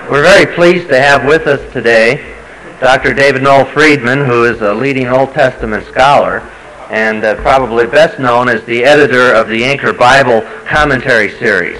We're very pleased to have with us today Dr. David Noel Friedman, who is a leading Old Testament scholar and probably best known as the editor of the Anchor Bible Commentary Series.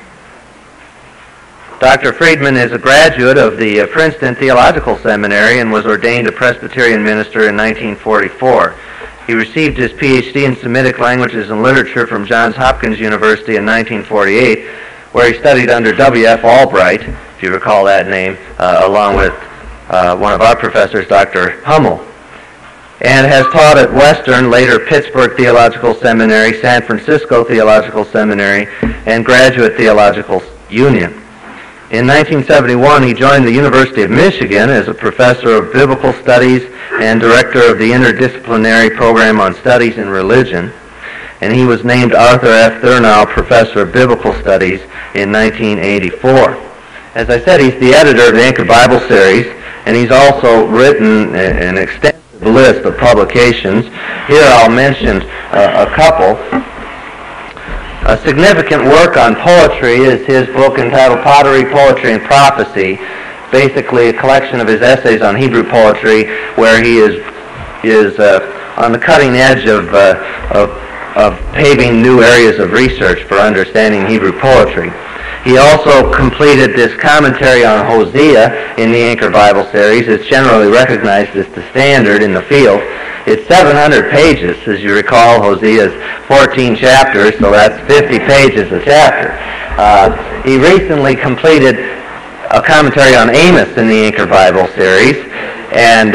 Dr. Friedman is a graduate of the Princeton Theological Seminary and was ordained a Presbyterian minister in 1944. He received his Ph.D. in Semitic Languages and Literature from Johns Hopkins University in 1948, where he studied under W.F. Albright, if you recall that name, along with one of our professors, Dr. Hummel, and has taught at Western, later Pittsburgh Theological Seminary, San Francisco Theological Seminary, and Graduate Theological Union. In 1971, he joined the University of Michigan as a professor of biblical studies and director of the interdisciplinary program on studies in religion, and he was named Arthur F. Thurnau Professor of Biblical Studies in 1984. As I said, he's the editor of the Anchor Bible Series, and he's also written an extensive list of publications. Here I'll mention a couple. A significant work on poetry is his book entitled Pottery, Poetry, and Prophecy, basically a collection of his essays on Hebrew poetry, where he is on the cutting edge of paving new areas of research for understanding Hebrew poetry. He also completed this commentary on Hosea in the Anchor Bible Series. It's generally recognized as the standard in the field. It's 700 pages, as you recall. Hosea is 14 chapters, so that's 50 pages a chapter. He recently completed a commentary on Amos in the Anchor Bible Series, and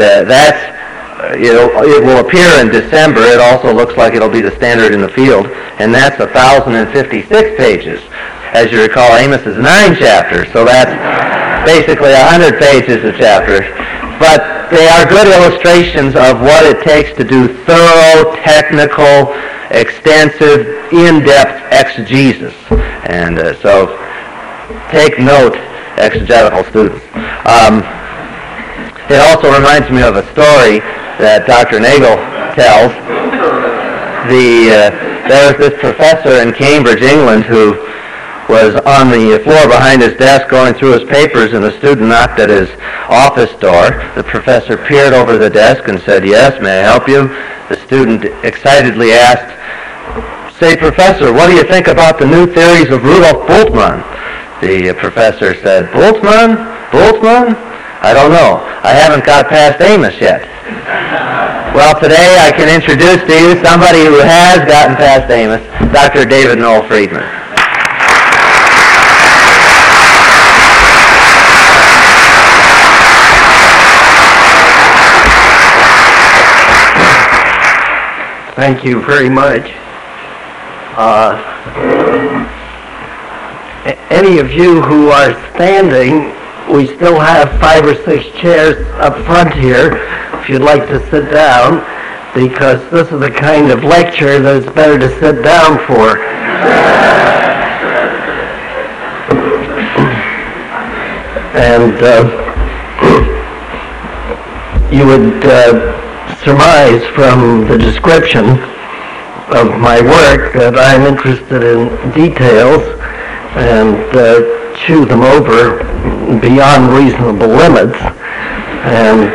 it will appear in December. It also looks like it'll be the standard in the field, and that's 1,056 pages. As you recall, Amos is 9 chapters, so that's basically 100 pages a chapter. But they are good illustrations of what it takes to do thorough, technical, extensive, in-depth exegesis. And so take note, exegetical students. It also reminds me of a story that Dr. Nagel tells. There was this professor in Cambridge, England, who was on the floor behind his desk going through his papers, and a student knocked at his office door. The professor peered over the desk and said, "Yes, may I help you?" The student excitedly asked, "Say, Professor, what do you think about the new theories of Rudolf Bultmann?" The professor said, "Bultmann? Bultmann? I don't know. I haven't got past Amos yet." Well, today I can introduce to you somebody who has gotten past Amos, Dr. David Noel Friedman. Thank you very much. Any of you who are standing, we still have 5 or 6 chairs up front here if you'd like to sit down, because this is the kind of lecture that it's better to sit down for. And you would surmise from the description of my work that I'm interested in details and chew them over beyond reasonable limits. And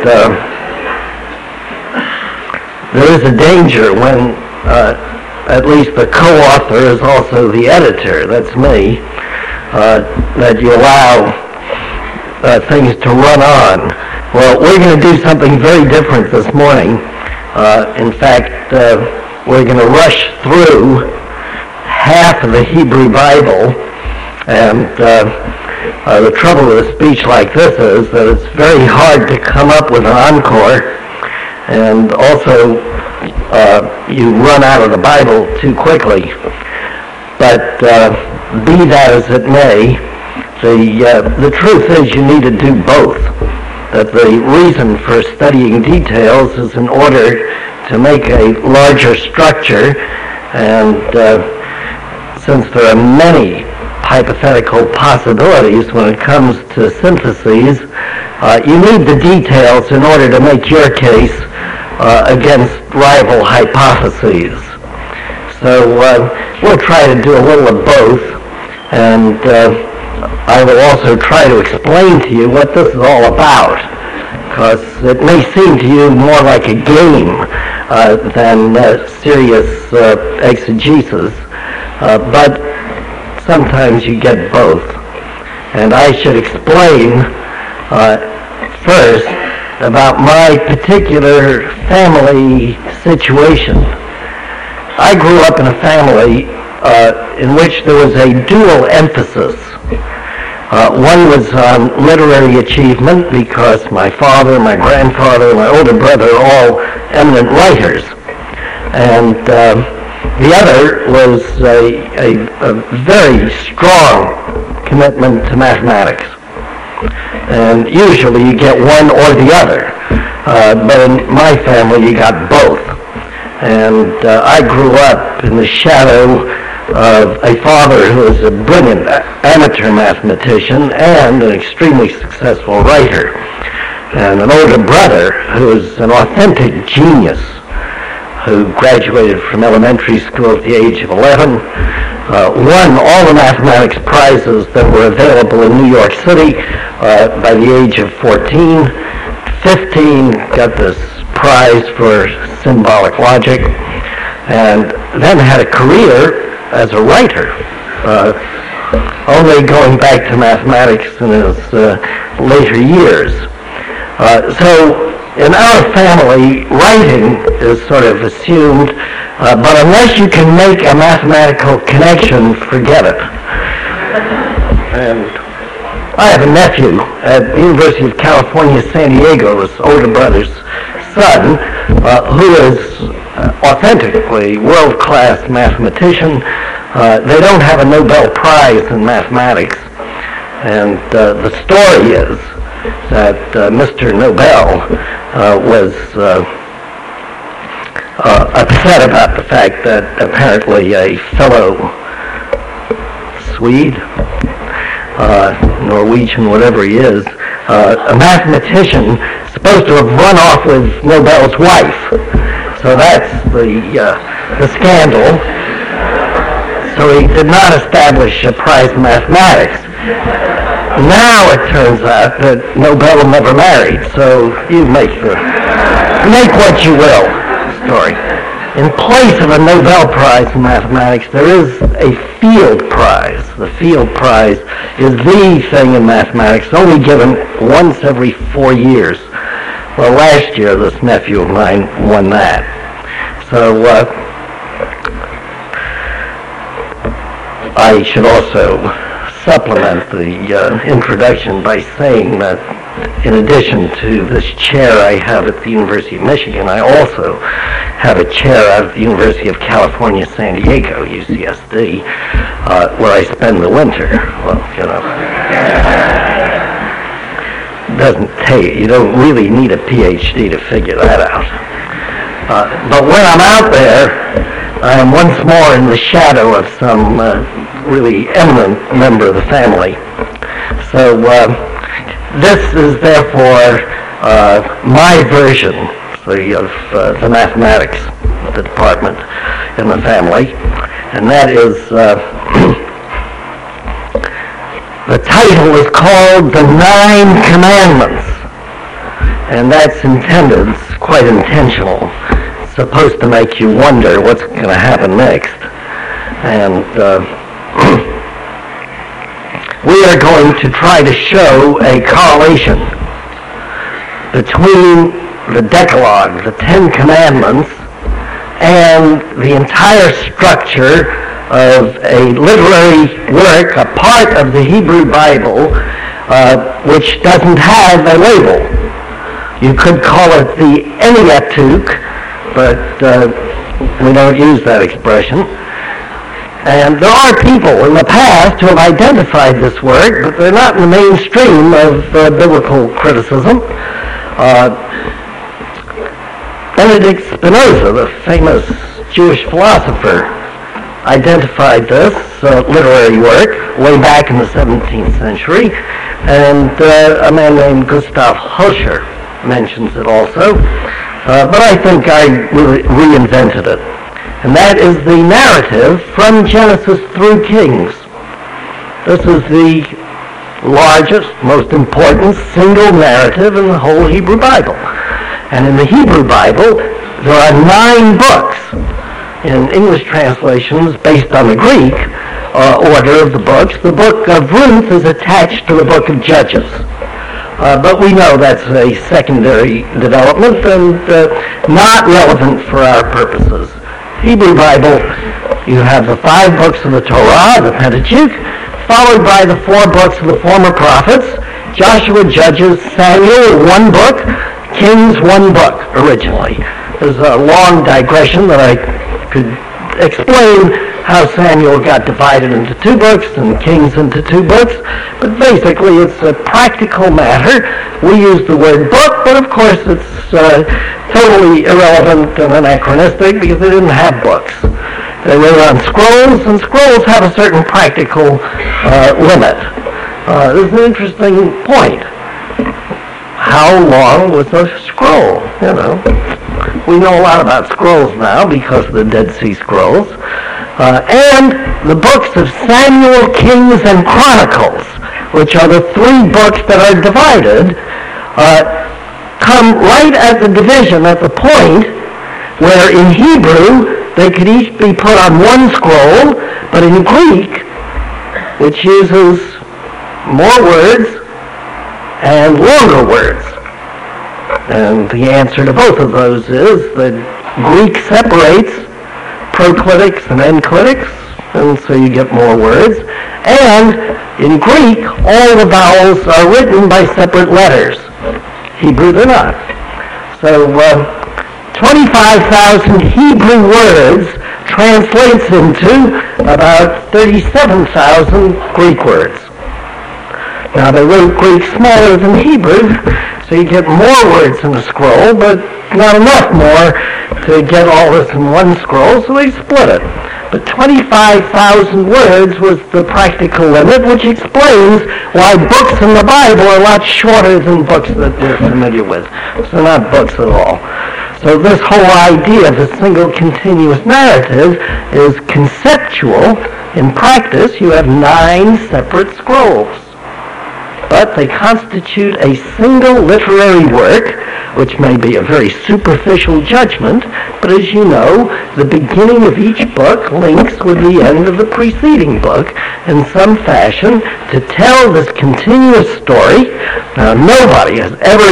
there is a danger when at least the co-author is also the editor, that's me, that you allow things to run on. Well, we're going to do something very different this morning. In fact, we're going to rush through half of the Hebrew Bible, and the trouble with a speech like this is that it's very hard to come up with an encore, and also you run out of the Bible too quickly. But be that as it may, the truth is you need to do both. That the reason for studying details is in order to make a larger structure, and since there are many hypothetical possibilities when it comes to syntheses, you need the details in order to make your case against rival hypotheses. So we'll try to do a little of both, and I will also try to explain to you what this is all about, because it may seem to you more like a game than serious exegesis, but sometimes you get both. And I should explain first about my particular family situation. I grew up in a family in which there was a dual emphasis. One was on literary achievement, because my father, my grandfather, and my older brother are all eminent writers. And the other was a very strong commitment to mathematics. And usually you get one or the other. But in my family you got both. And I grew up in the shadow of a father who was a brilliant amateur mathematician and an extremely successful writer, and an older brother who was an authentic genius, who graduated from elementary school at the age of 11, won all the mathematics prizes that were available in New York City by the age of 14. 15, got this prize for symbolic logic, and then had a career as a writer, only going back to mathematics in his later years. So in our family, writing is sort of assumed, but unless you can make a mathematical connection, forget it. And I have a nephew at the University of California, San Diego, his older brother's son, who is authentically world-class mathematician. They don't have a Nobel Prize in mathematics, and the story is that Mr. Nobel was upset about the fact that apparently a fellow Swede, Norwegian, whatever he is, a mathematician, supposed to have run off with Nobel's wife. So that's the scandal. So he did not establish a prize in mathematics. Now it turns out that Nobel never married, so you make what you will story. In place of a Nobel Prize in mathematics, there is a field prize. The field prize is the thing in mathematics, only given once every 4 years. Well, last year this nephew of mine won that. So I should also supplement the introduction by saying that in addition to this chair I have at the University of Michigan, I also have a chair out at the University of California, San Diego, UCSD, where I spend the winter. Well, you know, doesn't take, you don't really need a PhD to figure that out. But when I'm out there, I am once more in the shadow of some really eminent member of the family. So this is therefore my version of the mathematics department in the family, and that is the title is called The 9 Commandments, and that's intended, it's quite intentional. It's supposed to make you wonder what's going to happen next. And we are going to try to show a correlation between the Decalogue, the 10 Commandments, and the entire structure of a literary work, a part of the Hebrew Bible, which doesn't have a label. You could call it the Pentateuch, but we don't use that expression. And there are people in the past who have identified this work, but they're not in the mainstream of biblical criticism. Benedict Spinoza, the famous Jewish philosopher, identified this literary work way back in the 17th century, and a man named Gustav Hölscher mentions it also, but I think I reinvented it. And that is the narrative from Genesis through Kings. This is the largest, most important single narrative in the whole Hebrew Bible. And in the Hebrew Bible, there are 9 books in English translations based on the Greek order of the books. The book of Ruth is attached to the book of Judges. But we know that's a secondary development and not relevant for our purposes. Hebrew Bible, you have the 5 books of the Torah, the Pentateuch, followed by the 4 books of the former prophets, Joshua, Judges, Samuel, 1 book, Kings, 1 book originally. There's a long digression that I could explain how Samuel got divided into 2 books and Kings into 2 books, but basically it's a practical matter. We use the word book, but of course it's totally irrelevant and anachronistic because they didn't have books. They wrote on scrolls, and scrolls have a certain practical limit. This is an interesting point. How long was a scroll? You know, we know a lot about scrolls now because of the Dead Sea Scrolls. And the books of Samuel, Kings, and Chronicles, which are the 3 books that are divided, come right at the division, at the point where in Hebrew they could each be put on 1 scroll, but in Greek, which uses more words and longer words. And the answer to both of those is that Greek separates proclitics and enclitics, and so you get more words. And in Greek, all the vowels are written by separate letters. Hebrew, they're not. So 25,000 Hebrew words translates into about 37,000 Greek words. Now, they wrote Greek smaller than Hebrew, so you get more words in a scroll, but not enough more to get all this in 1 scroll, so they split it. But 25,000 words was the practical limit, which explains why books in the Bible are a lot shorter than books that they're familiar with. So not books at all. So this whole idea of a single continuous narrative is conceptual. In practice, you have 9 separate scrolls. But they constitute a single literary work, which may be a very superficial judgment, but as you know, the beginning of each book links with the end of the preceding book in some fashion to tell this continuous story. Now, nobody has ever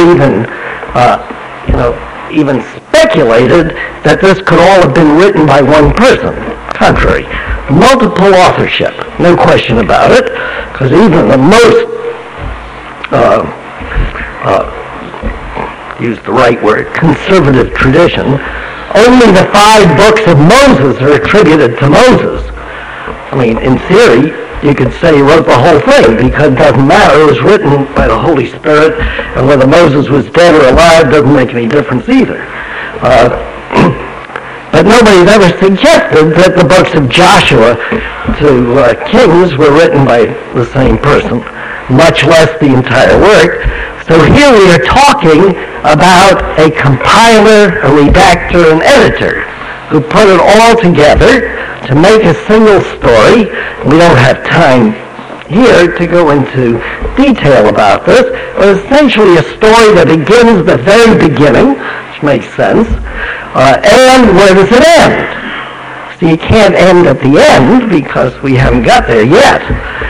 even speculated that this could all have been written by one person. Contrary, multiple authorship, no question about it, because even the most use the right word, conservative tradition, only the 5 books of Moses are attributed to Moses. I mean, in theory, you could say he wrote the whole thing because it doesn't matter. It was written by the Holy Spirit, and whether Moses was dead or alive doesn't make any difference either. But nobody's ever suggested that the books of Joshua to Kings were written by the same person, much less the entire work. So here we are talking about a compiler, a redactor, an editor who put it all together to make a single story. We don't have time here to go into detail about this, but essentially a story that begins at the very beginning, which makes sense, and where does it end? So you can't end at the end because we haven't got there yet.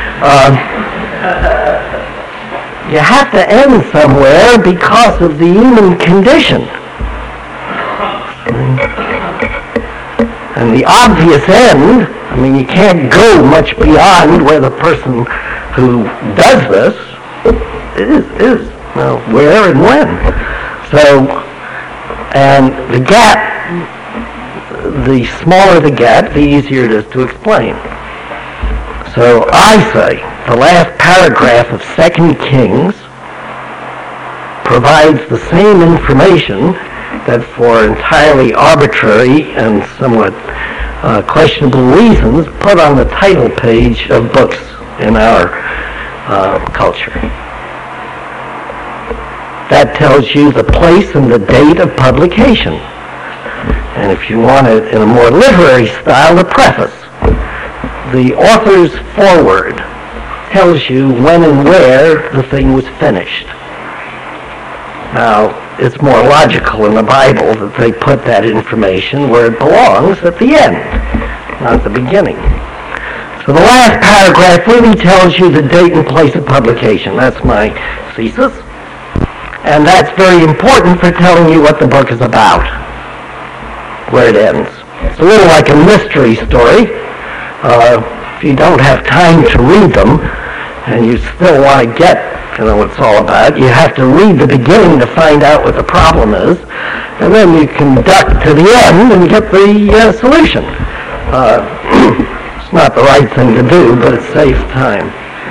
You have to end somewhere because of the human condition. And the obvious end, I mean, you can't go much beyond where the person who does this is. Well, where and when. So, and the gap, the smaller the gap, the easier it is to explain. So I say the last paragraph of 2 Kings provides the same information that for entirely arbitrary and somewhat questionable reasons put on the title page of books in our culture. That tells you the place and the date of publication. And if you want it in a more literary style, the preface. The author's foreword tells you when and where the thing was finished. Now, it's more logical in the Bible that they put that information where it belongs, at the end, not the beginning. So the last paragraph really tells you the date and place of publication. That's my thesis. And that's very important for telling you what the book is about, where it ends. It's a little like a mystery story. If you don't have time to read them, and you still want to get what it's all about, you have to read the beginning to find out what the problem is, and then you can duck to the end and get the solution. It's not the right thing to do, but it saves time.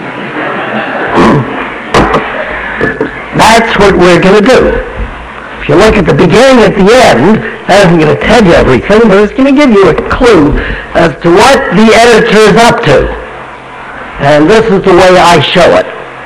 That's what we're going to do. If you look at the beginning at the end, that isn't going to tell you everything, but it's going to give you a clue as to what the editor is up to. And this is the way I show it.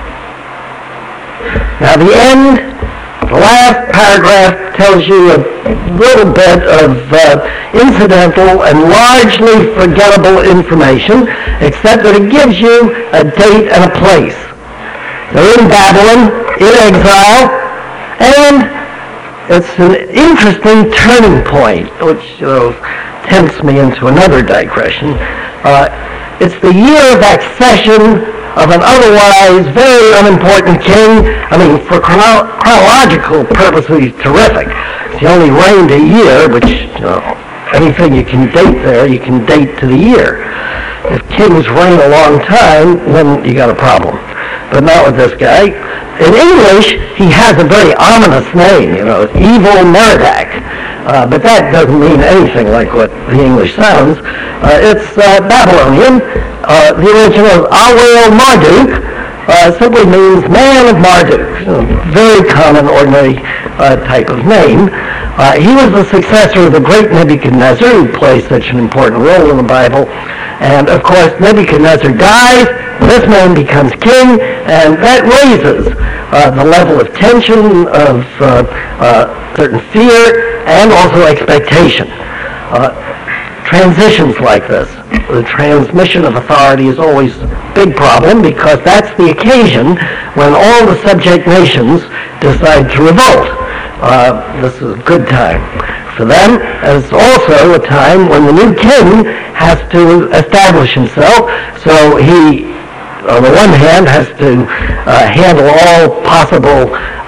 Now the end, the last paragraph tells you a little bit of incidental and largely forgettable information, except that it gives you a date and a place. They're in Babylon, in exile, and it's an interesting turning point, which tempts me into another digression. It's the year of accession of an otherwise very unimportant king. I mean, for chronological purposes, terrific. He only reigned a year, which, anything you can date there, you can date to the year. If kings reign a long time, then you got a problem. But not with this guy. In English, he has a very ominous name, Evil Merodach. But that doesn't mean anything like what the English sounds. It's Babylonian. The original Awel Marduk simply means man of Marduk. Very common, ordinary type of name. He was the successor of the great Nebuchadnezzar, who plays such an important role in the Bible. And of course, Nebuchadnezzar dies, this man becomes king, and that raises the level of tension, of certain fear, and also expectation. Transitions like this, the transmission of authority is always a big problem, because that's the occasion when all the subject nations decide to revolt. This is a good time for them. It's also a time when the new king has to establish himself, so he, on the one hand, has to handle all possible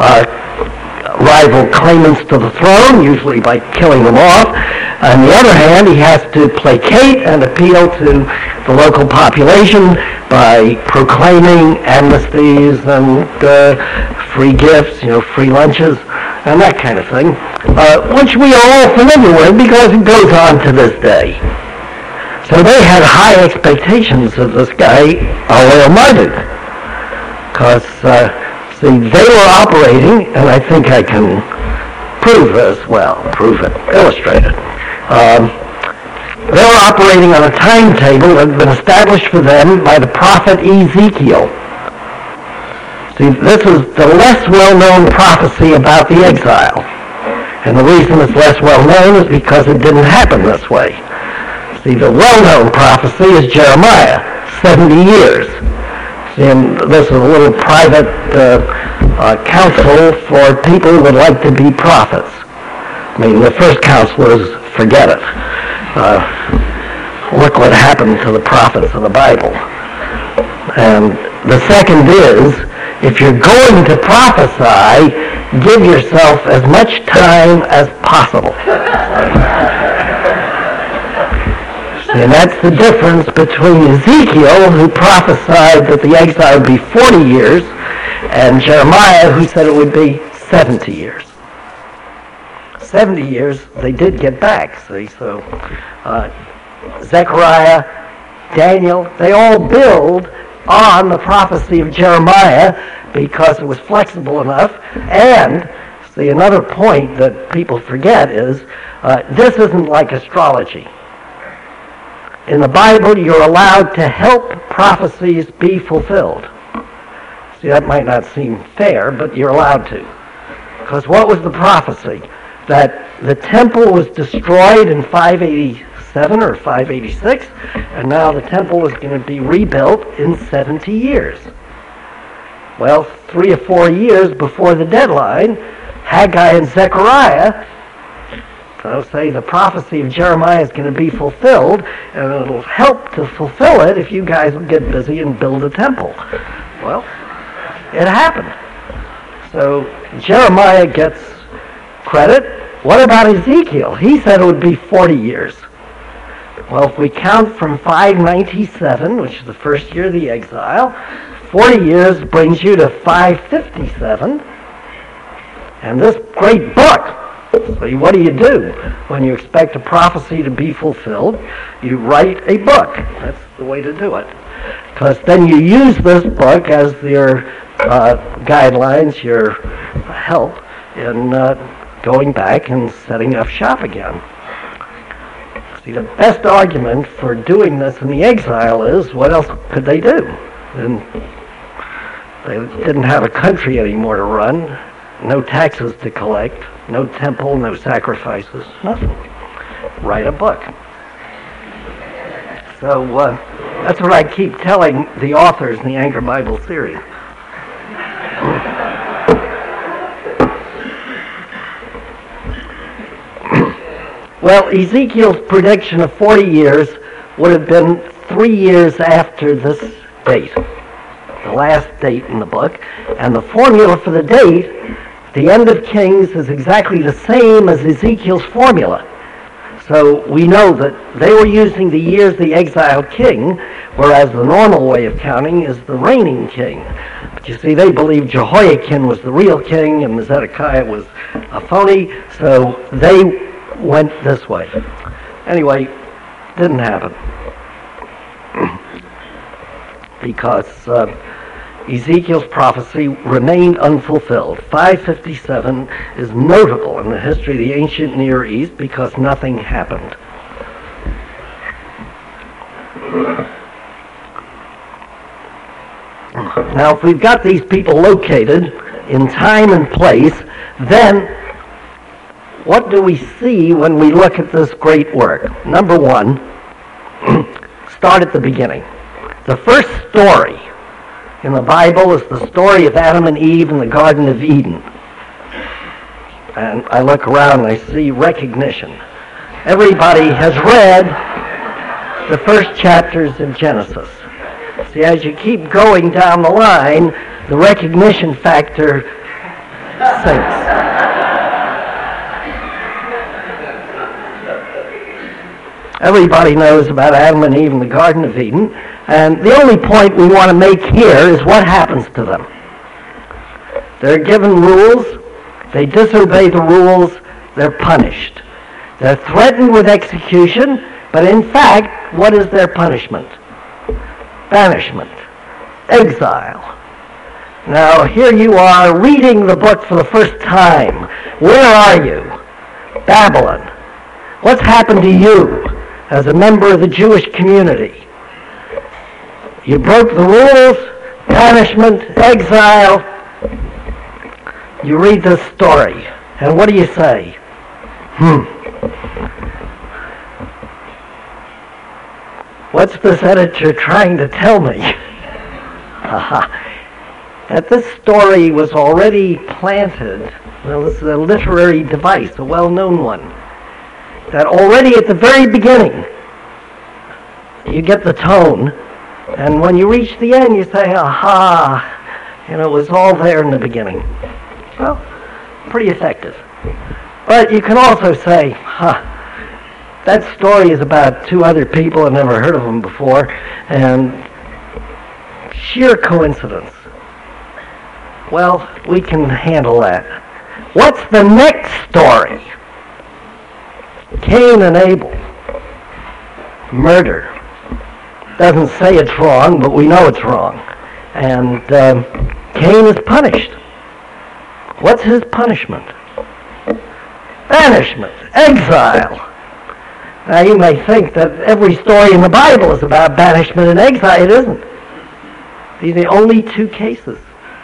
rival claimants to the throne, usually by killing them off. On the other hand, he has to placate and appeal to the local population by proclaiming amnesties and free gifts, free lunches, and that kind of thing, which we are all familiar with because it goes on to this day. So they had high expectations of this guy, Awel Marduk, because they were operating, and I think I can illustrate it. They were operating on a timetable that had been established for them by the prophet Ezekiel. See, this is the less well-known prophecy about the exile. And the reason it's less well-known is because it didn't happen this way. See, the well-known prophecy is Jeremiah, 70 years. And this is a little private counsel for people who would like to be prophets. I mean, the first counsel is forget it. Look what happened to the prophets of the Bible. And the second is, if you're going to prophesy, give yourself as much time as possible. And that's the difference between Ezekiel, who prophesied that the exile would be 40 years, and Jeremiah, who said it would be 70 years. 70 years, they did get back, see, so Zechariah, Daniel, they all build on the prophecy of Jeremiah because it was flexible enough. And see, another point that people forget is this isn't like astrology. In the Bible, you're allowed to help prophecies be fulfilled. See, that might not seem fair, but you're allowed to. Because what was the prophecy? That the temple was destroyed in 586 587 or 586, and now the temple is going to be rebuilt in 70 years. Well, 3 or 4 years before the deadline, Haggai and Zechariah say the prophecy of Jeremiah is going to be fulfilled, and it'll help to fulfill it if you guys will get busy and build a temple. Well, it happened. So Jeremiah gets credit. What about Ezekiel? He said it would be 40 years. Well, if we count from 597, which is the first year of the exile, 40 years brings you to 557. And this great book, so what do? When you expect a prophecy to be fulfilled, you write a book. That's the way to do it. Because then you use this book as your guidelines, your help in going back and setting up shop again. See, the best argument for doing this in the exile is, what else could they do? And they didn't have a country anymore to run, no taxes to collect, no temple, no sacrifices, nothing. Write a book. So that's what I keep telling the authors in the Anchor Bible series. Well, Ezekiel's prediction of 40 years would have been 3 years after this date, the last date in the book, and the formula for the date, the end of Kings, is exactly the same as Ezekiel's formula. So we know that they were using the years of the exiled king, whereas the normal way of counting is the reigning king. But you see, they believed Jehoiakim was the real king and Zedekiah was a phony, so they went this way. Anyway, didn't happen. Because Ezekiel's prophecy remained unfulfilled. 557 is notable in the history of the ancient Near East because nothing happened. Now, if we've got these people located in time and place, then what do we see when we look at this great work? Number one, start at the beginning. The first story in the Bible is the story of Adam and Eve in the Garden of Eden. And I look around and I see recognition. Everybody has read the first chapters of Genesis. See, as you keep going down the line, the recognition factor sinks. Everybody knows about Adam and Eve in the Garden of Eden, and the only point we want to make here is what happens to them. They're given rules, they disobey the rules, they're punished. They're threatened with execution, but in fact, what is their punishment? Banishment, exile. Now, here you are reading the book for the first time. Where are you? Babylon. What's happened to you as a member of the Jewish community? You broke the rules, banishment, exile. You read this story, and what do you say? What's this editor trying to tell me? That this story was already planted. Well, this is a literary device, a well-known one. That already at the very beginning, you get the tone, and when you reach the end, you say, aha, and it was all there in the beginning. Well, pretty effective. But you can also say, that story is about two other people, I've never heard of them before, and sheer coincidence. Well, we can handle that. What's the next story? Cain and Abel. Murder. Doesn't say it's wrong, but we know it's wrong. And Cain is punished. What's his punishment? Banishment. Exile. Now you may think that every story in the Bible is about banishment and exile. It isn't. These are the only two cases.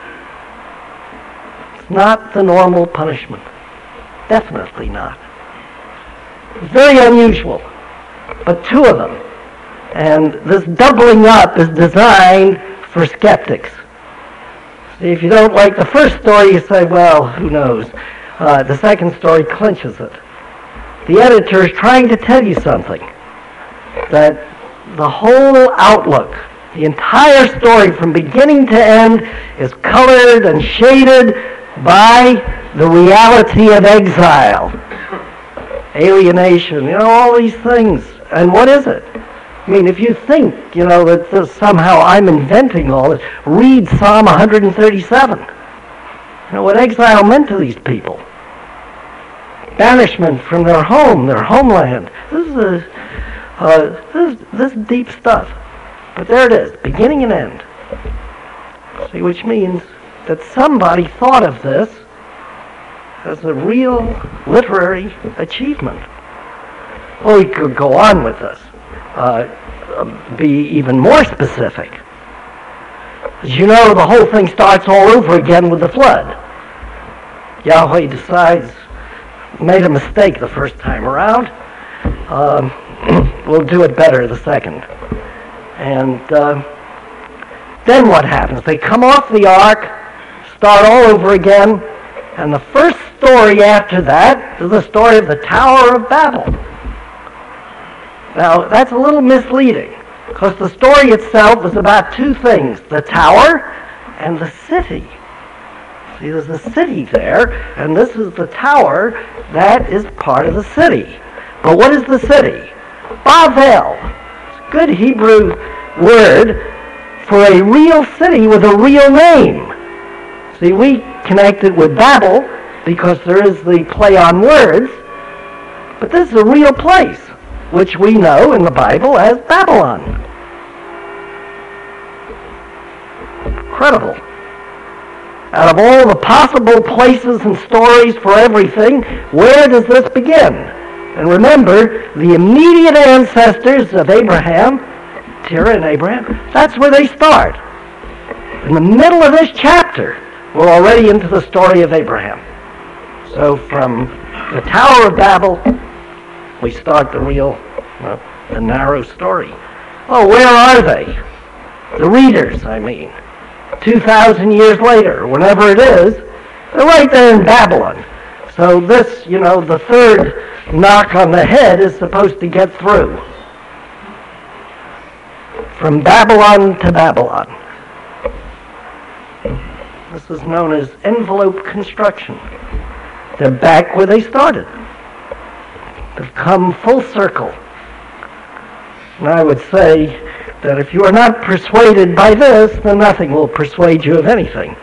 It's not the normal punishment. Definitely not. Very unusual. but two of them. And this doubling up is designed for skeptics. See, if you don't like the first story, you say, well, who knows? The second story clinches it. The editor is trying to tell you something, that the whole outlook, the entire story from beginning to end is colored and shaded by the reality of exile, alienation, all these things. And what is it? I mean, if you think, that somehow I'm inventing all this, read Psalm 137. What exile meant to these people. Banishment from their home, their homeland. This is deep stuff. But there it is, beginning and end. See, which means that somebody thought of this as a real literary achievement. Well, we could go on with this. Be even more specific. As you know, the whole thing starts all over again with the flood. Yahweh decides, made a mistake the first time around. We'll do it better the second. And then what happens? They come off the ark, start all over again, and the first story after that is the story of the Tower of Babel. Now, that's a little misleading, because the story itself is about two things, the tower and the city. See, there's a city there, and this is the tower that is part of the city. But what is the city? Bavel. It's a good Hebrew word for a real city with a real name. See, we connect it with Babel because there is the play on words, but this is a real place, which we know in the Bible as Babylon. Incredible. Out of all the possible places and stories for everything, where does this begin? And remember, the immediate ancestors of Abraham, Terah and Abraham, that's where they start. In the middle of this chapter, we're already into the story of Abraham. So from the Tower of Babel, we start the real, the narrow story. Oh, where are they? The readers, I mean. 2,000 years later, whenever it is, they're right there in Babylon. So this, the third knock on the head is supposed to get through. From Babylon to Babylon. This is known as envelope construction. They're back where they started. They've come full circle. And I would say that if you are not persuaded by this, then nothing will persuade you of anything.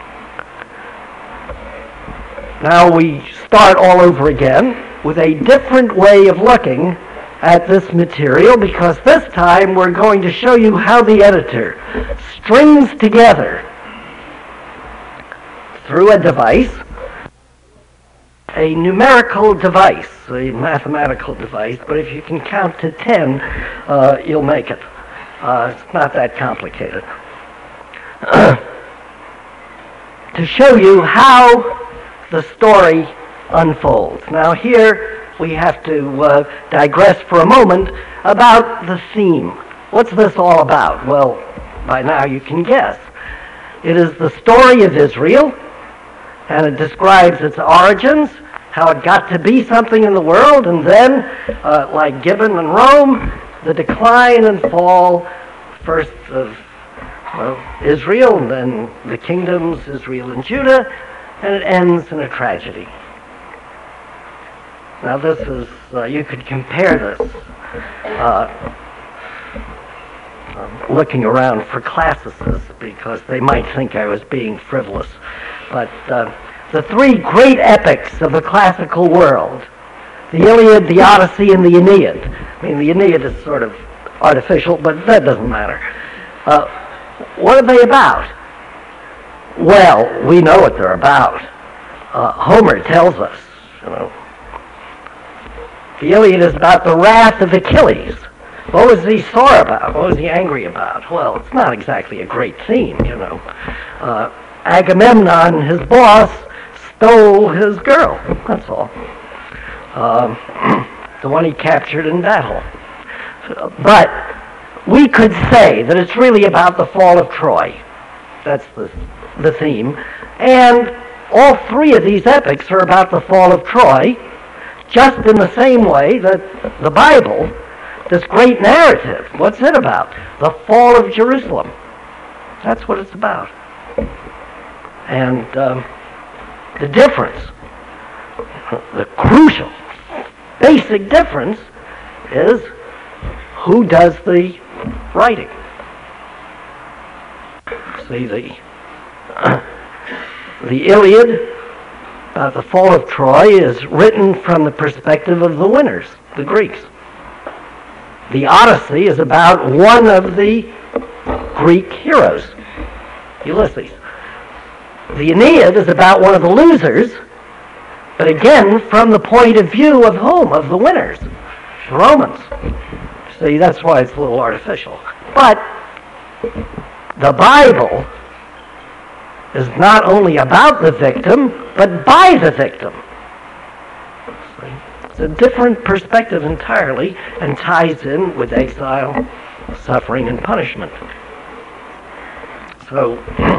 Now we start all over again with a different way of looking at this material, because this time we're going to show you how the editor strings together through a device, a numerical device, a mathematical device, but if you can count to 10, you'll make it. It's not that complicated. To show you how the story unfolds. Now here we have to digress for a moment about the theme. What's this all about? Well, by now you can guess. It is the story of Israel, and it describes its origins, how it got to be something in the world, and then, like Gibbon and Rome, the decline and fall, first of Israel, and then the kingdoms, Israel and Judah, and it ends in a tragedy. Now this is, you could compare this, looking around for classicists, because they might think I was being frivolous, but the three great epics of the classical world, the Iliad, the Odyssey, and the Aeneid. I mean, the Aeneid is sort of artificial, but that doesn't matter. What are they about? Well, we know what they're about. Homer tells us, The Iliad is about the wrath of Achilles. What was he sore about? What was he angry about? Well, it's not exactly a great theme, Agamemnon, his boss, stole his girl. That's all. The one he captured in battle. But we could say that it's really about the fall of Troy. That's the theme. And all three of these epics are about the fall of Troy, just in the same way that the Bible, this great narrative, what's it about? The fall of Jerusalem. That's what it's about. And the difference, the crucial, basic difference is who does the writing. See, the Iliad about the fall of Troy is written from the perspective of the winners, the Greeks. The Odyssey is about one of the Greek heroes, Ulysses. The Aeneid is about one of the losers, but again, from the point of view of whom? Of the winners, the Romans. See, that's why it's a little artificial. But the Bible is not only about the victim, but by the victim. See? It's a different perspective entirely, and ties in with exile, suffering, and punishment. So,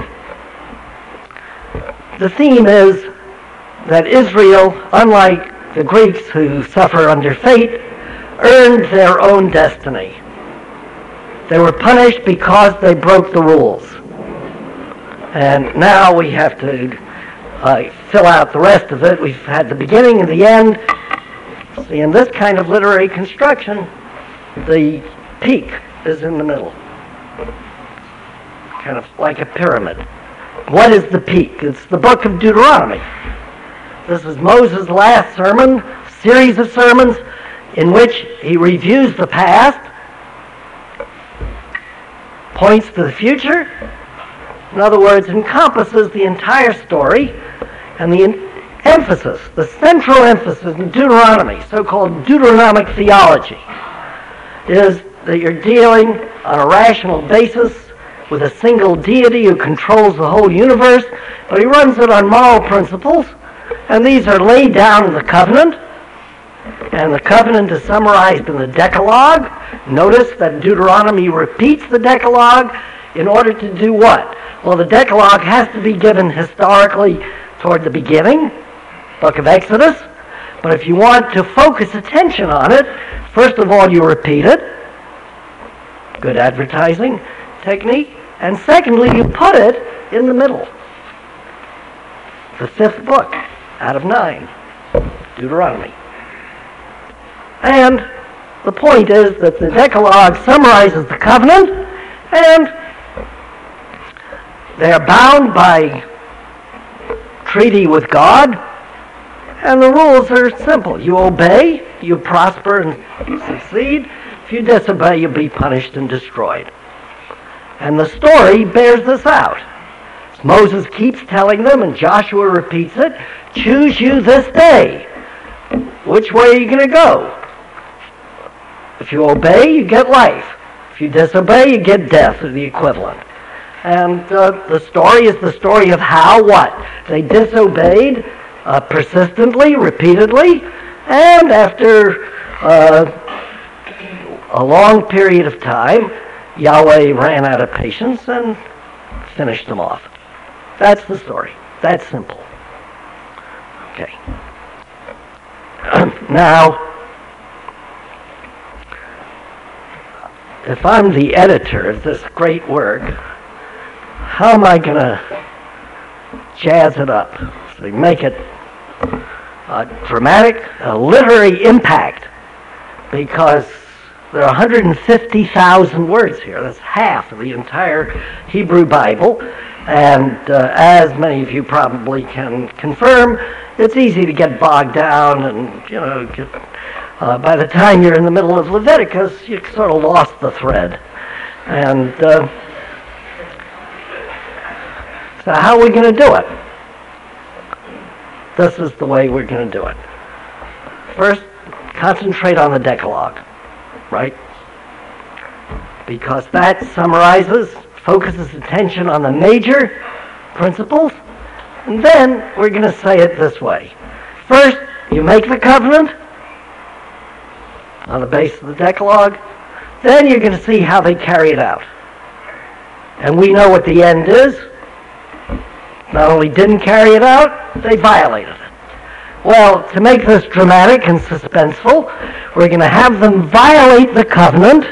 the theme is that Israel, unlike the Greeks who suffer under fate, earned their own destiny. They were punished because they broke the rules. And now we have to fill out the rest of it. We've had the beginning and the end. See, in this kind of literary construction, the peak is in the middle. Kind of like a pyramid. What is the peak? It's the book of Deuteronomy. This is Moses' last sermon, series of sermons in which he reviews the past, points to the future, in other words, encompasses the entire story, and the emphasis, the central emphasis in Deuteronomy, so-called Deuteronomic theology, is that you're dealing on a rational basis with a single deity who controls the whole universe, but he runs it on moral principles, and these are laid down in the covenant, and the covenant is summarized in the Decalogue. Notice that Deuteronomy repeats the Decalogue in order to do what? Well, the Decalogue has to be given historically toward the beginning, book of Exodus, but if you want to focus attention on it, first of all you repeat it, good advertising technique, and secondly you put it in the middle. The fifth book out of 9, Deuteronomy. And the point is that the Decalogue summarizes the covenant, and they are bound by treaty with God, and the rules are simple. You obey, you prosper and you succeed. If you disobey, you'll be punished and destroyed. And the story bears this out. Moses keeps telling them, and Joshua repeats it, choose you this day. Which way are you going to go? If you obey, you get life. If you disobey, you get death, or the equivalent. And the story is the story of how what? They disobeyed persistently, repeatedly, and after a long period of time, Yahweh ran out of patience and finished them off. That's the story. That's simple. Okay. Now, if I'm the editor of this great work, how am I going to jazz it up? So make it dramatic, a literary impact, because there are 150,000 words here. That's half of the entire Hebrew Bible. And as many of you probably can confirm, it's easy to get bogged down and, by the time you're in the middle of Leviticus, you sort of lost the thread. And so how are we going to do it? This is the way we're going to do it. First, concentrate on the Decalogue, right? Because that summarizes, focuses attention on the major principles, and then we're going to say it this way. First, you make the covenant on the basis of the Decalogue. then you're going to see how they carry it out. And we know what the end is. Not only didn't carry it out, they violated it. Well, to make this dramatic and suspenseful, we're going to have them violate the covenant,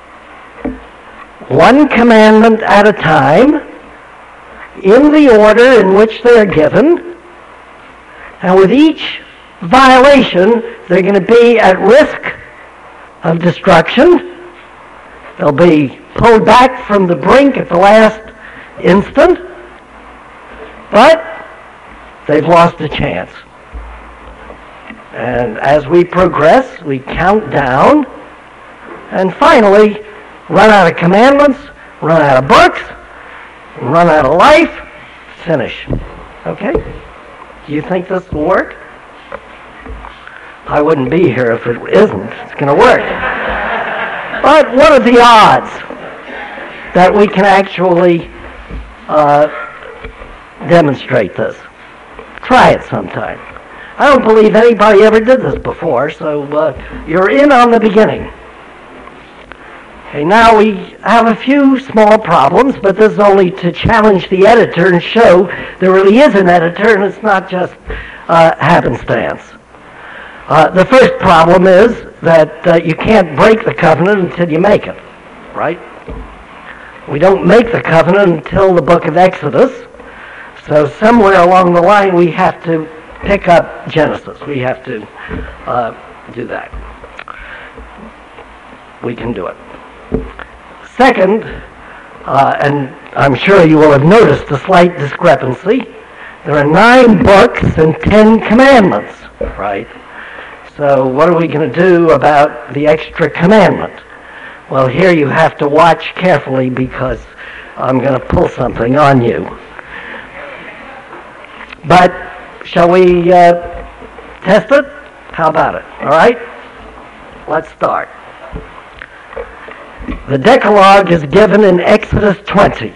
one commandment at a time, in the order in which they're given, and with each violation, they're going to be at risk of destruction. They'll be pulled back from the brink at the last instant, but they've lost a chance. And as we progress, we count down, and finally run out of commandments, run out of books, run out of life, finish. Okay? Do you think this will work? I wouldn't be here if it isn't. It's going to work. But what are the odds that we can actually demonstrate this? Try it sometime. I don't believe anybody ever did this before, so you're in on the beginning. Okay, now we have a few small problems, but this is only to challenge the editor and show there really is an editor and it's not just happenstance. The first problem is that you can't break the covenant until you make it, right? We don't make the covenant until the book of Exodus, so somewhere along the line we have to pick up Genesis. We have to do that. We can do it. Second, and I'm sure you will have noticed a slight discrepancy, there are 9 books and 10 commandments, right? So what are we going to do about the extra commandment? Well, here you have to watch carefully because I'm going to pull something on you. But shall we test it? How about it? All right? Let's start. The Decalogue is given in Exodus 20.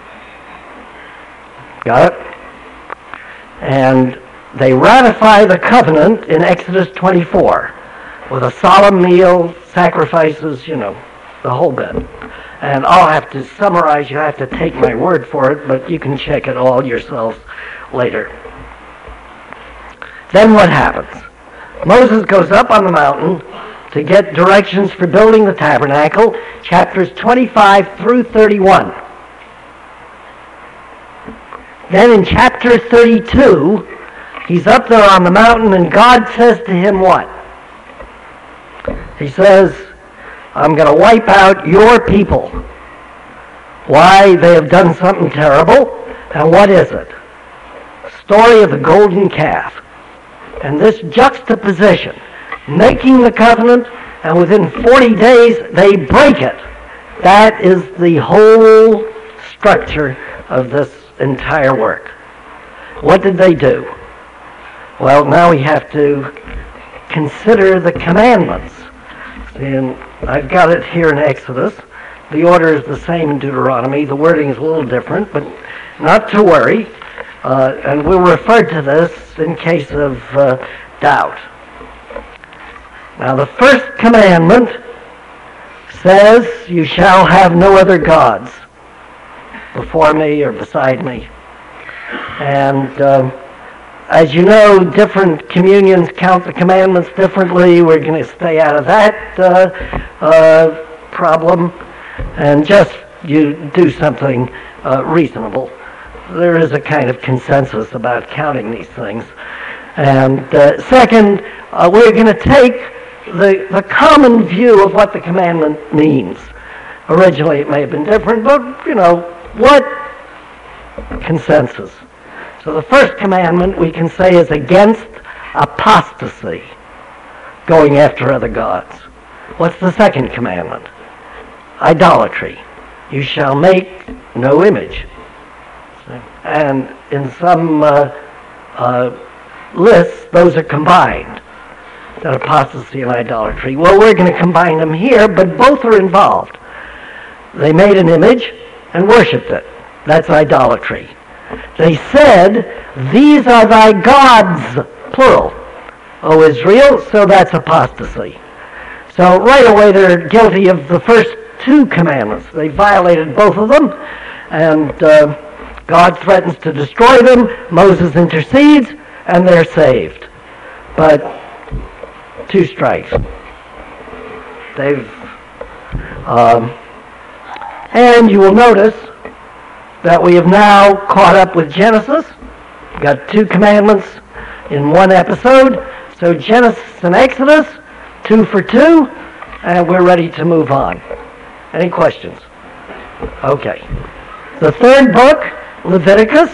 Got it? And they ratify the covenant in Exodus 24 with a solemn meal, sacrifices, you know, the whole bit. And I'll have to summarize, you have to take my word for it, but you can check it all yourselves later. Then what happens? Moses goes up on the mountain to get directions for building the tabernacle, chapters 25 through 31. Then in chapter 32, he's up there on the mountain and God says to him what? He says, I'm going to wipe out your people. Why? They have done something terrible. And what is it? Story of the golden calf. And this juxtaposition, making the covenant, and within 40 days they break it. That is the whole structure of this entire work. What did they do? Well, now we have to consider the commandments. And I've got it here in Exodus. The order is the same in Deuteronomy. The wording is a little different, but not to worry. And we'll refer to this in case of doubt. Now, the first commandment says, you shall have no other gods before me or beside me. And as you know, different communions count the commandments differently. We're going to stay out of that problem and just you do something reasonable. There is a kind of consensus about counting these things. And second, we're going to take the common view of what the commandment means. Originally it may have been different, but, you know, what consensus? So the first commandment we can say is against apostasy, going after other gods. What's the second commandment? Idolatry. You shall make no image. And in some lists, those are combined, that apostasy and idolatry. Well, we're going to combine them here, but both are involved. They made an image and worshipped it. That's idolatry. They said, these are thy gods, plural, O Israel, so that's apostasy. So right away they're guilty of the first two commandments. They violated both of them, and God threatens to destroy them. Moses intercedes, and they're saved. But 2 strikes. And you will notice that we have now caught up with Genesis. We've got 2 commandments in one episode. So Genesis and Exodus, 2 for 2, and we're ready to move on. Any questions? Okay. The 3rd book, Leviticus,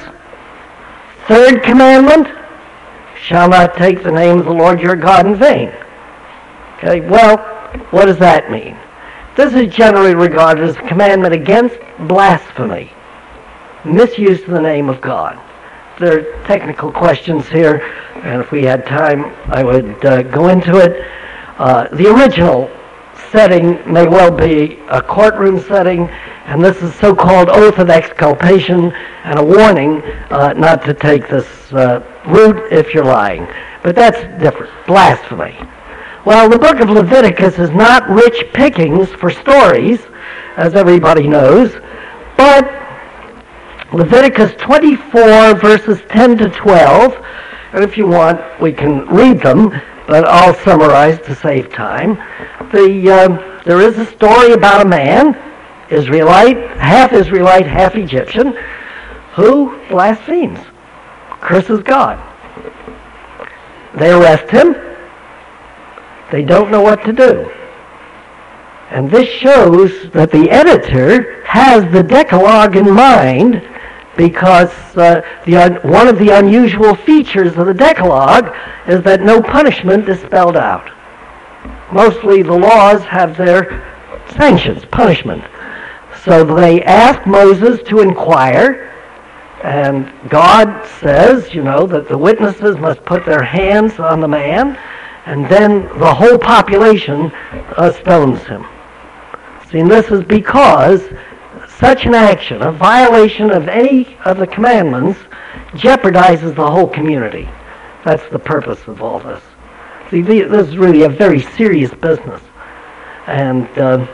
3rd commandment, shall not take the name of the Lord your God in vain. Okay, well, what does that mean? This is generally regarded as a commandment against blasphemy, misuse of the name of God. There are technical questions here, and if we had time, I would go into it. The original setting may well be a courtroom setting, and this is so-called oath of exculpation and a warning not to take this route if you're lying. But that's different. Blasphemy. Well, the book of Leviticus is not rich pickings for stories, as everybody knows, but Leviticus 24, verses 10 to 12, and if you want, we can read them, but I'll summarize to save time. There is a story about a man, Israelite, half Egyptian, who blasphemes, curses God. They arrest him. They don't know what to do. And this shows that the editor has the Decalogue in mind, because one of the unusual features of the Decalogue is that no punishment is spelled out. Mostly the laws have their sanctions, punishment. So they ask Moses to inquire, and God says, that the witnesses must put their hands on the man, and then the whole population stones him. See, and this is because such an action, a violation of any of the commandments, jeopardizes the whole community. That's the purpose of all this. See, this is really a very serious business, and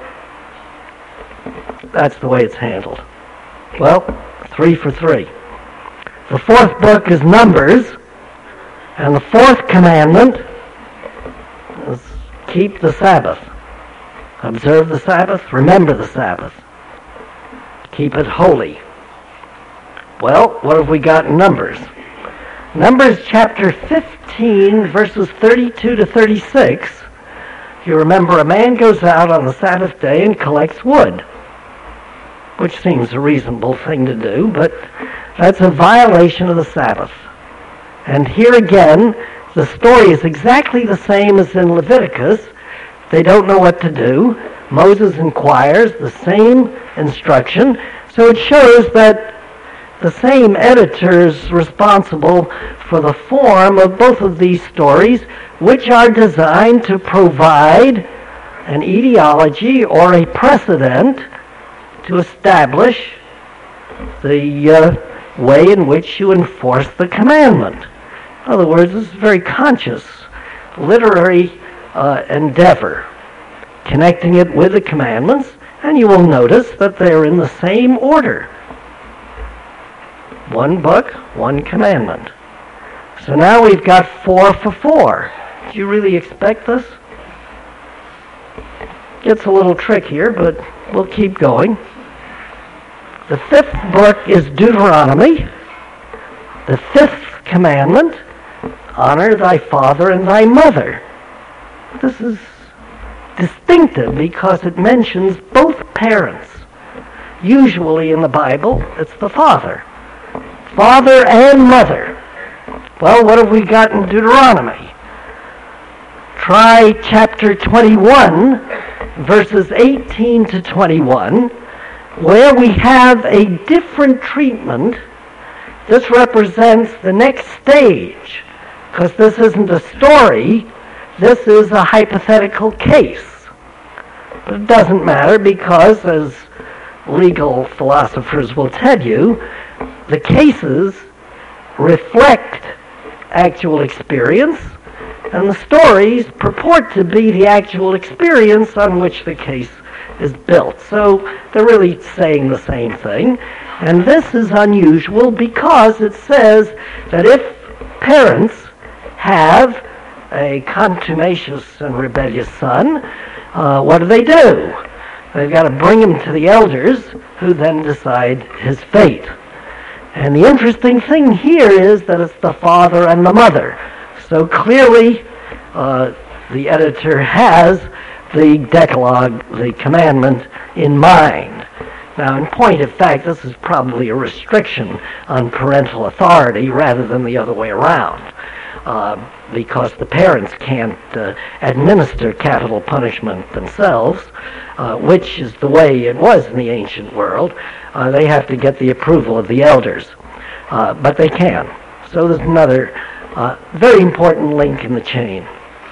that's the way it's handled. Well, 3 for 3. The 4th book is Numbers, and the 4th commandment is keep the Sabbath. Observe the Sabbath, remember the Sabbath. Keep it holy. Well, what have we got in Numbers? Numbers chapter 15, verses 32 to 36. You remember, a man goes out on the Sabbath day and collects wood, which seems a reasonable thing to do, but that's a violation of the Sabbath. And here again, the story is exactly the same as in Leviticus. They don't know what to do. Moses inquires, the same instruction. So it shows that the same editor is responsible for the form of both of these stories, which are designed to provide an etiology or a precedent to establish the way in which you enforce the commandment. In other words, this is a very conscious literary endeavor, connecting it with the commandments, and you will notice that they're in the same order. 1 book, 1 commandment. So now we've got 4 for 4. Did you really expect this? Gets a little trickier, but we'll keep going. The 5th book is Deuteronomy. The 5th commandment, honor thy father and thy mother. This is distinctive because it mentions both parents. Usually in the Bible, it's the father. Father and mother. Well, what have we got in Deuteronomy? Try chapter 21, verses 18 to 21, where we have a different treatment. This represents the next stage, because this isn't a story, this is a hypothetical case. But it doesn't matter because, as legal philosophers will tell you, the cases reflect actual experience, And the stories purport to be the actual experience on which the case is built. So they're really saying the same thing. And this is unusual because it says that if parents have a contumacious and rebellious son, what do? They've got to bring him to the elders, who then decide his fate. And the interesting thing here is that it's the father and the mother. So clearly, the editor has the Decalogue, the commandment, in mind. Now, in point of fact, this is probably a restriction on parental authority rather than the other way around, because the parents can't administer capital punishment themselves, which is the way it was in the ancient world. They have to get the approval of the elders, but they can. So there's another very important link in the chain.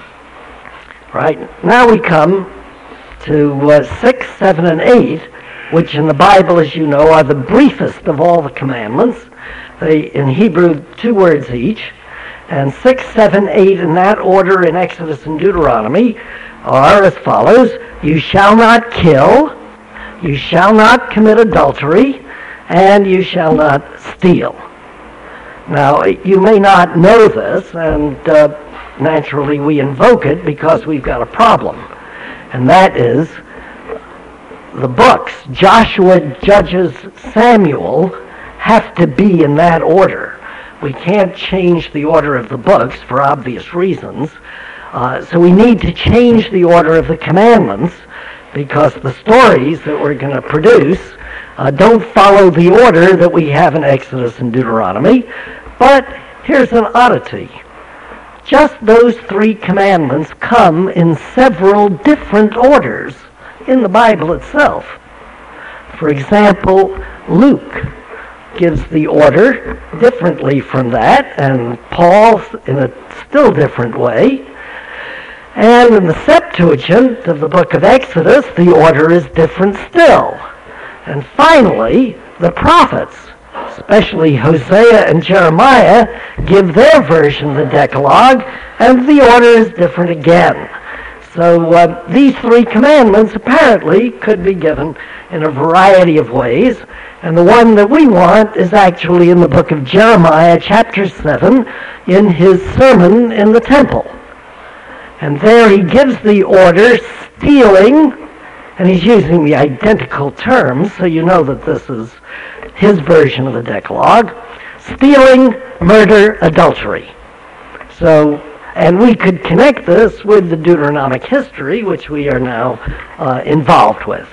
Right, now we come to 6, 7, and 8, which in the Bible, as you know, are the briefest of all the commandments. They, in Hebrew, 2 words each. And 6, 7, 8 in that order in Exodus and Deuteronomy are as follows: you shall not kill, you shall not commit adultery, and you shall not steal. Now, you may not know this, and naturally we invoke it because we've got a problem. And that is the books, Joshua, Judges, Samuel, have to be in that order. We can't change the order of the books for obvious reasons. So we need to change the order of the commandments because the stories that we're going to produce don't follow the order that we have in Exodus and Deuteronomy. But here's an oddity. Just those 3 commandments come in several different orders in the Bible itself. For example, Luke gives the order differently from that, and Paul in a still different way. And in the Septuagint of the book of Exodus, the order is different still. And finally, the prophets, especially Hosea and Jeremiah, give their version of the Decalogue, and the order is different again. So these 3 commandments apparently could be given in a variety of ways, and the one that we want is actually in the book of Jeremiah, chapter 7, in his sermon in the temple. And there he gives the order, stealing, and he's using the identical terms, so you know that this is his version of the Decalogue: stealing, murder, adultery. So, and we could connect this with the Deuteronomic history, which we are now involved with,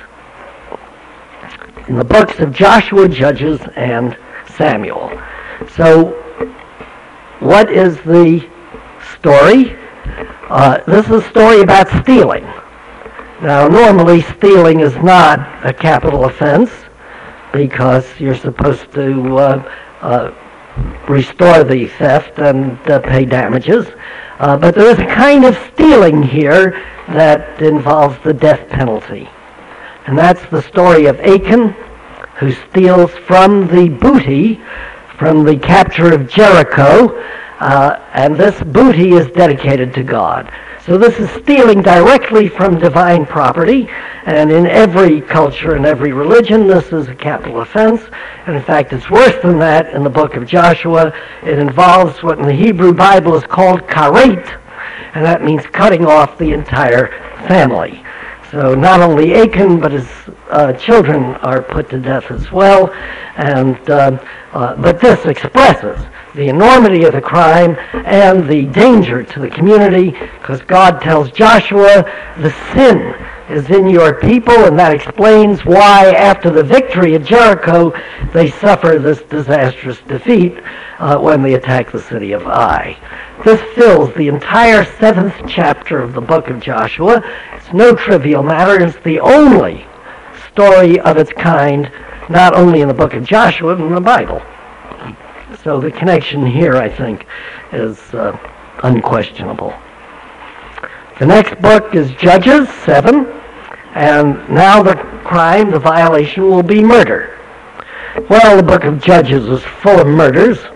in the books of Joshua, Judges, and Samuel. So, what is the story? This is a story about stealing. Now, normally stealing is not a capital offense, because you're supposed to restore the theft and pay damages. But there is a kind of stealing here that involves the death penalty. And that's the story of Achan, who steals from the booty, from the capture of Jericho, and this booty is dedicated to God. So this is stealing directly from divine property, and in every culture and every religion this is a capital offense. And in fact, it's worse than that in the book of Joshua. It involves what in the Hebrew Bible is called karet, and that means cutting off the entire family. So not only Achan, but his children are put to death as well. And but this expresses the enormity of the crime and the danger to the community, because God tells Joshua, the sin is in your people, and that explains why after the victory at Jericho they suffer this disastrous defeat when they attack the city of Ai. This fills the entire 7th chapter of the book of Joshua. It's no trivial matter. It's the only story of its kind, not only in the book of Joshua, but in the Bible. So the connection here, I think, is unquestionable. The next book is Judges 7, and now the crime, the violation, will be murder. Well, the book of Judges is full of murders,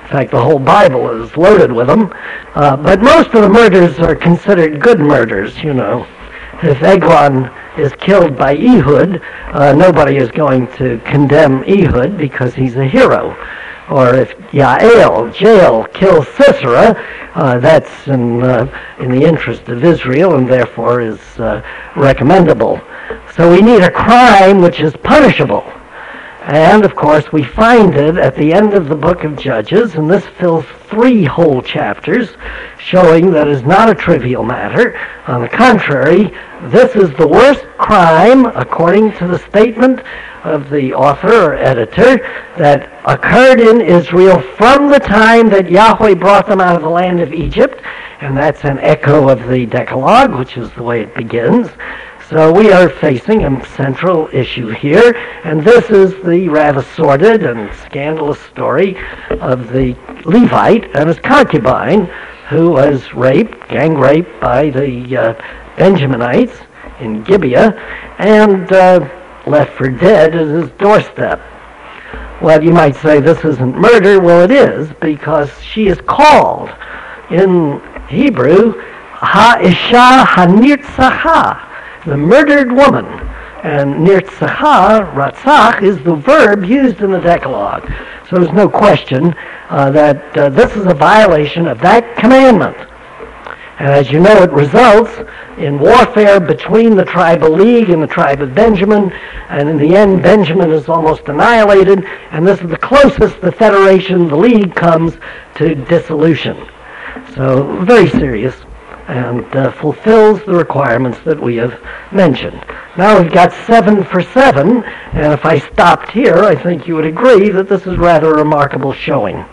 In fact, the whole Bible is loaded with them. But most of the murders are considered good murders, you know. If Eglon is killed by Ehud, nobody is going to condemn Ehud because he's a hero. Or if Jael kills Sisera, that's in the interest of Israel and therefore is recommendable. So we need a crime which is punishable. And, of course, we find it at the end of the book of Judges, and this fills 3 whole chapters, showing that it's not a trivial matter. On the contrary, this is the worst crime, according to the statement of the author or editor, that occurred in Israel from the time that Yahweh brought them out of the land of Egypt, and that's an echo of the Decalogue, which is the way it begins. So we are facing a central issue here, and this is the rather sordid and scandalous story of the Levite and his concubine, who was gang raped by the Benjaminites in Gibeah, and left for dead at his doorstep. Well, you might say this isn't murder. Well, it is, because she is called in Hebrew Ha'isha Ha'nirtzachah, the murdered woman. And nirtzachah, ratzach, is the verb used in the Decalogue. So there's no question that this is a violation of that commandment. And as you know, it results in warfare between the tribal league and the tribe of Benjamin, and in the end, Benjamin is almost annihilated, and this is the closest the federation, the league, comes to dissolution. So very serious, and fulfills the requirements that we have mentioned. Now we've got 7 for 7, and if I stopped here, I think you would agree that this is rather a remarkable showing.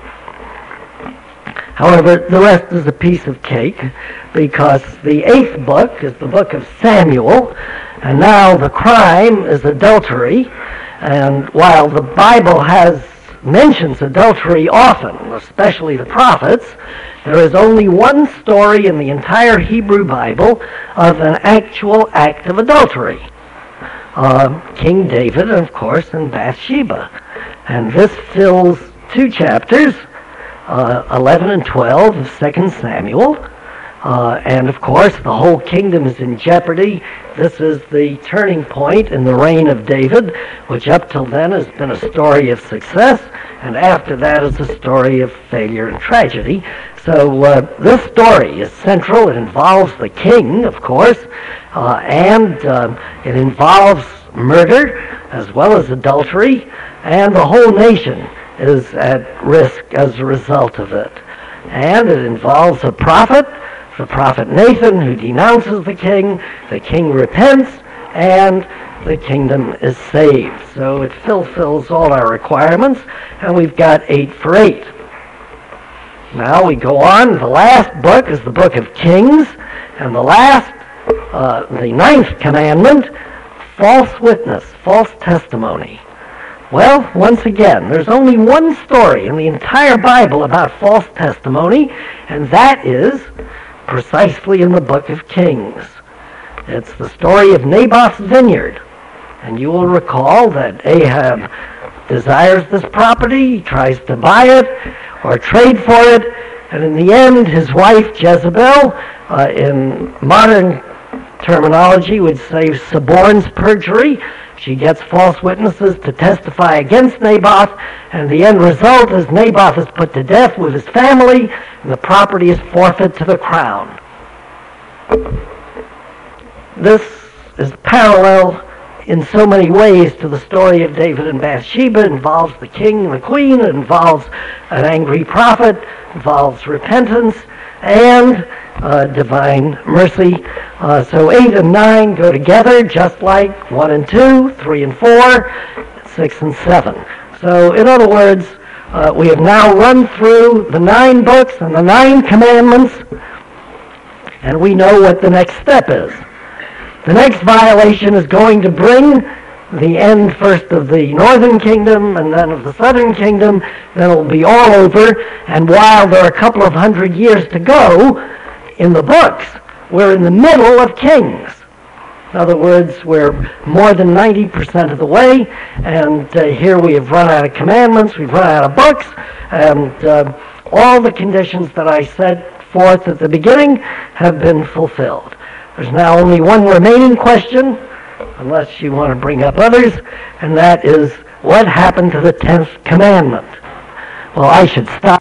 However, the rest is a piece of cake, because the 8th book is the book of Samuel, and now the crime is adultery. And while the Bible mentions adultery often, especially the prophets, there is only one story in the entire Hebrew Bible of an actual act of adultery. King David, of course, and Bathsheba. And this fills 2 chapters, 11 and 12 of 2 Samuel. And of course, the whole kingdom is in jeopardy. This is the turning point in the reign of David, which up till then has been a story of success, and after that is a story of failure and tragedy. So this story is central. It involves the king, of course, and it involves murder as well as adultery, and the whole nation is at risk as a result of it. And it involves a prophet, the prophet Nathan, who denounces the king repents, and the kingdom is saved. So it fulfills all our requirements, and we've got 8 for 8. Now we go on. The last book is the book of Kings, and the 9th commandment, false witness, false testimony. Well, once again, there's only one story in the entire Bible about false testimony, and that is precisely in the book of Kings. It's the story of Naboth's vineyard. And you will recall that Ahab desires this property, he tries to buy it or trade for it, and in the end, his wife Jezebel, in modern terminology would say suborns perjury. She gets false witnesses to testify against Naboth, and the end result is Naboth is put to death with his family, and the property is forfeit to the crown. This is parallel in so many ways to the story of David and Bathsheba. It involves the king and the queen, it involves an angry prophet, it involves repentance, and divine mercy. So 8 and 9 go together, just like 1 and 2, 3 and 4, 6 and 7. So in other words, we have now run through the 9 books and the 9 commandments, and we know what the next step is. The next violation is going to bring the end first of the northern kingdom and then of the southern kingdom. Then it'll be all over. And while there are a couple of 100 years to go in the books, we're in the middle of Kings. In other words, we're more than 90% of the way, and here we have run out of commandments, we've run out of books, and all the conditions that I set forth at the beginning have been fulfilled. There's now only one remaining question, unless you want to bring up others, and that is, what happened to the 10th commandment? Well, I should stop.